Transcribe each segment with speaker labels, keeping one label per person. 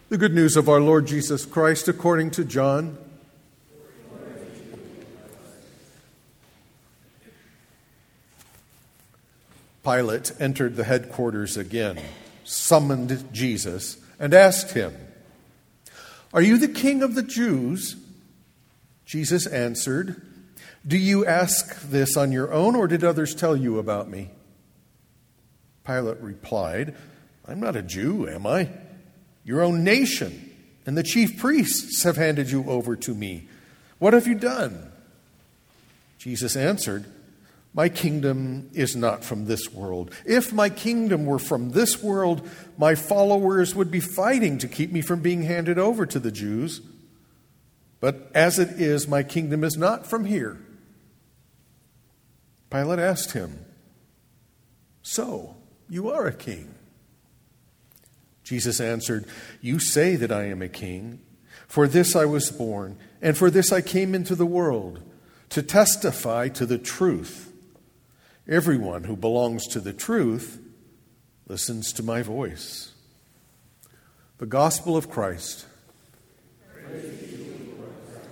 Speaker 1: The good news of our Lord Jesus Christ according to John. Pilate entered the headquarters again, summoned Jesus, and asked him, "Are you the king of the Jews?" Jesus answered, "Do you ask this on your own, or did others tell you about me?" Pilate replied, "I'm not a Jew, am I? Your own nation and the chief priests have handed you over to me. What have you done?" Jesus answered, "My kingdom is not from this world. If my kingdom were from this world, my followers would be fighting to keep me from being handed over to the Jews. But as it is, my kingdom is not from here." Pilate asked him, "So, you are a king?" Jesus answered, "You say that I am a king. For this I was born, and for this I came into the world, to testify to the truth. Everyone who belongs to the truth listens to my voice." The Gospel of Christ. Praise to you, Lord Christ.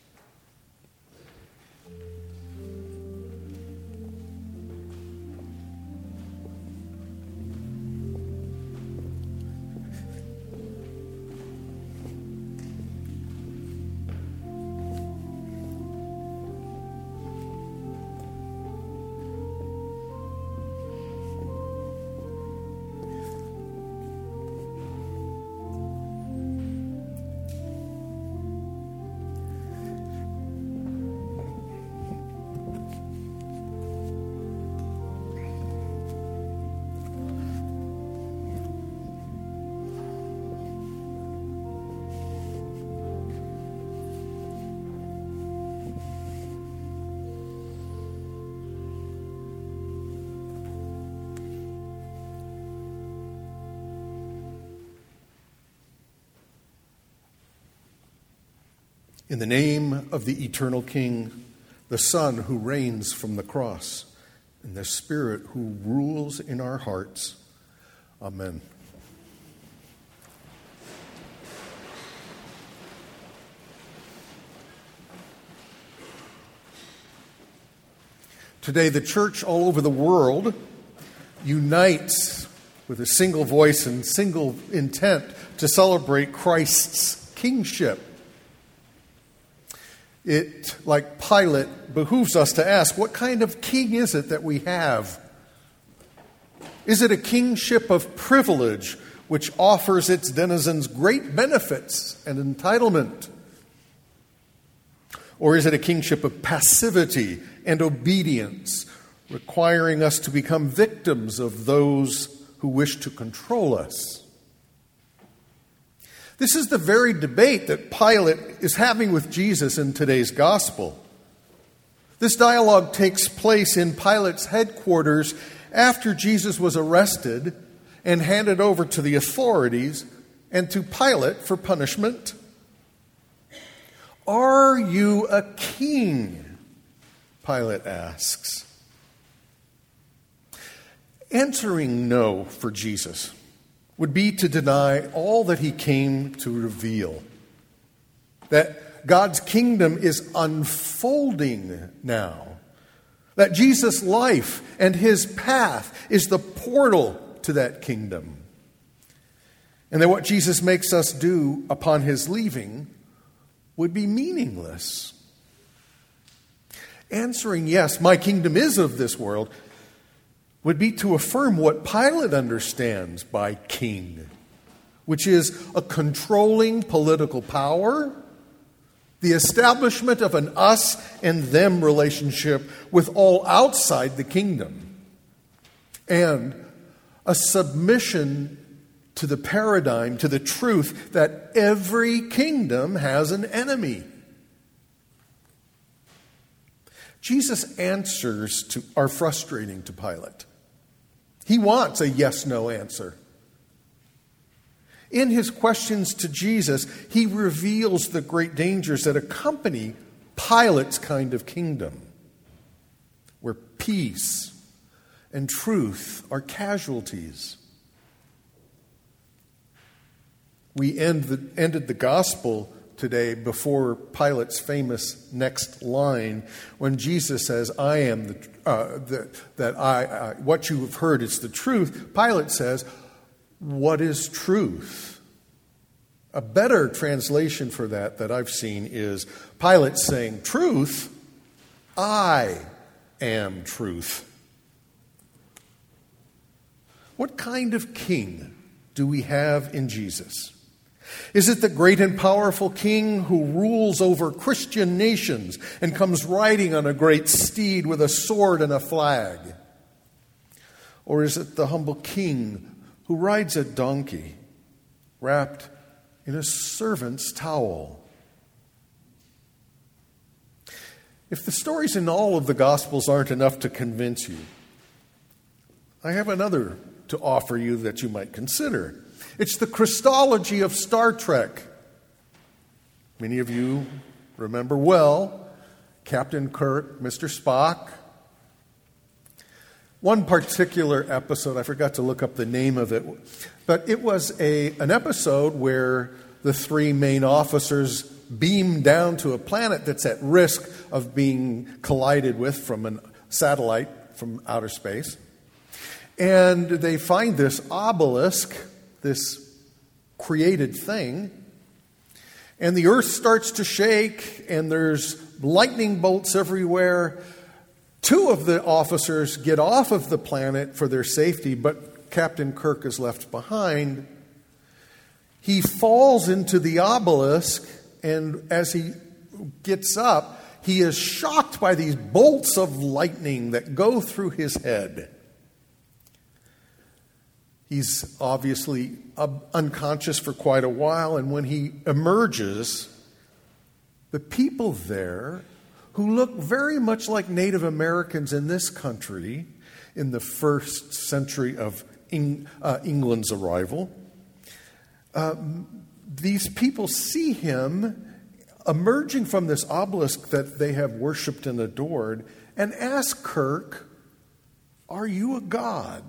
Speaker 1: In the name of the eternal King, the Son who reigns from the cross, and the Spirit who rules in our hearts. Amen. Today, the church all over the world unites with a single voice and single intent to celebrate Christ's kingship. It, like Pilate, behooves us to ask, what kind of king is it that we have? Is it a kingship of privilege which offers its denizens great benefits and entitlement? Or is it a kingship of passivity and obedience, requiring us to become victims of those who wish to control us? This is the very debate that Pilate is having with Jesus in today's gospel. This dialogue takes place in Pilate's headquarters after Jesus was arrested and handed over to the authorities and to Pilate for punishment. "Are you a king?" Pilate asks. Answering no for Jesus would be to deny all that he came to reveal. That God's kingdom is unfolding now. That Jesus' life and his path is the portal to that kingdom. And that what Jesus makes us do upon his leaving would be meaningless. Answering yes, my kingdom is of this world, would be to affirm what Pilate understands by king, which is a controlling political power, the establishment of an us and them relationship with all outside the kingdom, and a submission to the paradigm, to the truth that every kingdom has an enemy. Jesus' answers are frustrating to Pilate. He wants a yes-no answer. In his questions to Jesus, he reveals the great dangers that accompany Pilate's kind of kingdom, where peace and truth are casualties. We ended the gospel today before Pilate's famous next line when Jesus says, "I am what you have heard is the truth." Pilate says, "What is truth?" A better translation for that I've seen is Pilate saying, "Truth, I am truth." What kind of king do we have in Jesus? Is it the great and powerful king who rules over Christian nations and comes riding on a great steed with a sword and a flag? Or is it the humble king who rides a donkey wrapped in a servant's towel? If the stories in all of the Gospels aren't enough to convince you, I have another to offer you that you might consider. It's the Christology of Star Trek. Many of you remember well Captain Kirk, Mr. Spock. One particular episode, I forgot to look up the name of it, but it was an episode where the three main officers beam down to a planet that's at risk of being collided with from a satellite from outer space. And they find this obelisk, this created thing, and the earth starts to shake, and there's lightning bolts everywhere. Two of the officers get off of the planet for their safety, but Captain Kirk is left behind. He falls into the obelisk, and as he gets up, he is shocked by these bolts of lightning that go through his head. He's obviously unconscious for quite a while, and when he emerges, the people there, who look very much like Native Americans in this country in the first century of England's arrival, these people see him emerging from this obelisk that they have worshipped and adored and ask Kirk, "Are you a god?"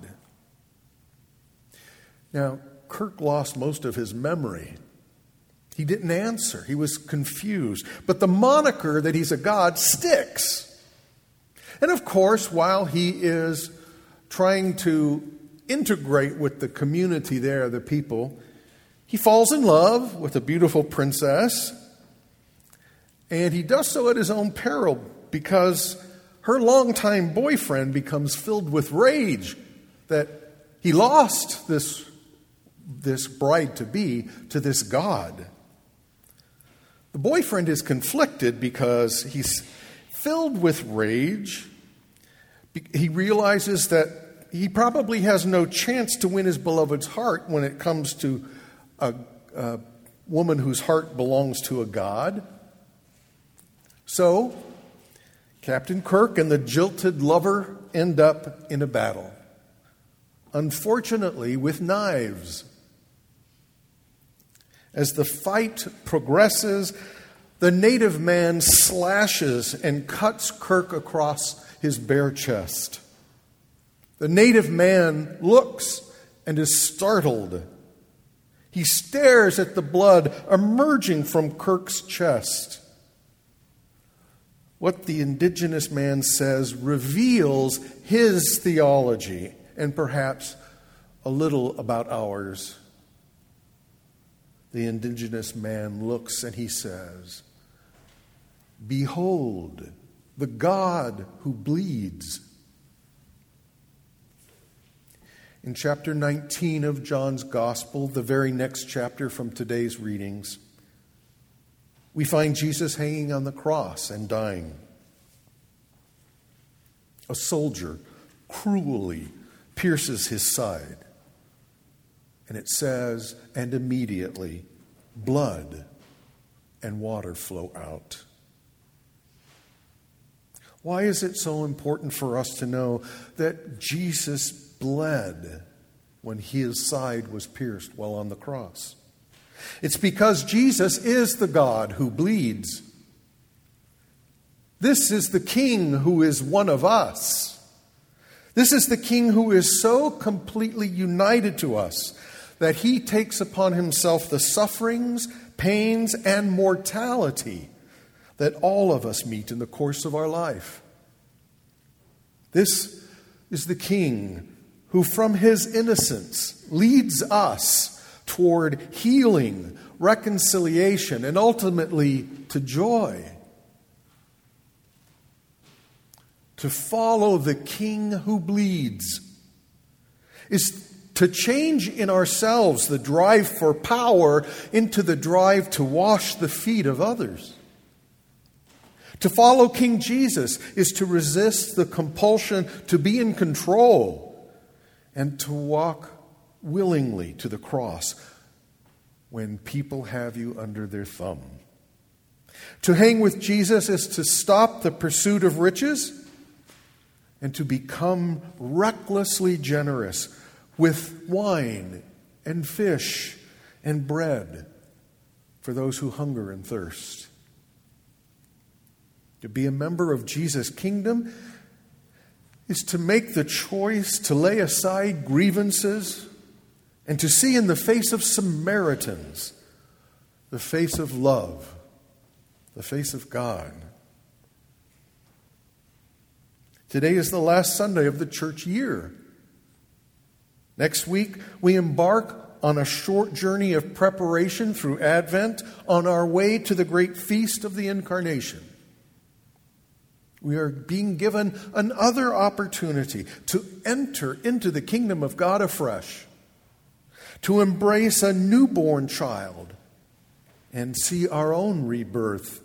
Speaker 1: Now, Kirk lost most of his memory. He didn't answer. He was confused. But the moniker that he's a god sticks. And of course, while he is trying to integrate with the community there, the people, he falls in love with a beautiful princess. And he does so at his own peril because her longtime boyfriend becomes filled with rage that he lost this bride-to-be to this god. The boyfriend is conflicted because he's filled with rage. He realizes that he probably has no chance to win his beloved's heart when it comes to a woman whose heart belongs to a god. So, Captain Kirk and the jilted lover end up in a battle. Unfortunately, with knives. As the fight progresses, the native man slashes and cuts Kirk across his bare chest. The native man looks and is startled. He stares at the blood emerging from Kirk's chest. What the indigenous man says reveals his theology and perhaps a little about ours. The indigenous man looks and he says, "Behold, the God who bleeds." In chapter 19 of John's Gospel, the very next chapter from today's readings, we find Jesus hanging on the cross and dying. A soldier cruelly pierces his side. And it says, and immediately blood and water flow out. Why is it so important for us to know that Jesus bled when his side was pierced while on the cross? It's because Jesus is the God who bleeds. This is the King who is one of us. This is the King who is so completely united to us that he takes upon himself the sufferings, pains, and mortality that all of us meet in the course of our life. This is the King who from his innocence leads us toward healing, reconciliation, and ultimately to joy. To follow the King who bleeds is to change in ourselves the drive for power into the drive to wash the feet of others. To follow King Jesus is to resist the compulsion to be in control and to walk willingly to the cross when people have you under their thumb. To hang with Jesus is to stop the pursuit of riches and to become recklessly generous with wine and fish and bread for those who hunger and thirst. To be a member of Jesus' kingdom is to make the choice to lay aside grievances and to see in the face of Samaritans the face of love, the face of God. Today is the last Sunday of the church year. Next week, we embark on a short journey of preparation through Advent on our way to the great feast of the Incarnation. We are being given another opportunity to enter into the kingdom of God afresh, to embrace a newborn child and see our own rebirth,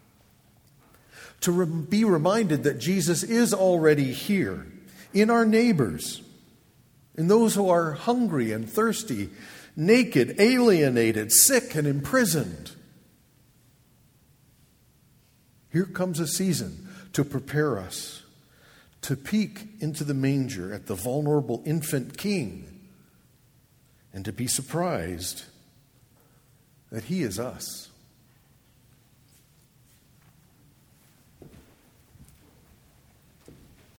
Speaker 1: to be reminded that Jesus is already here in our neighbors, in those who are hungry and thirsty, naked, alienated, sick, and imprisoned. Here comes a season to prepare us to peek into the manger at the vulnerable infant King and to be surprised that he is us.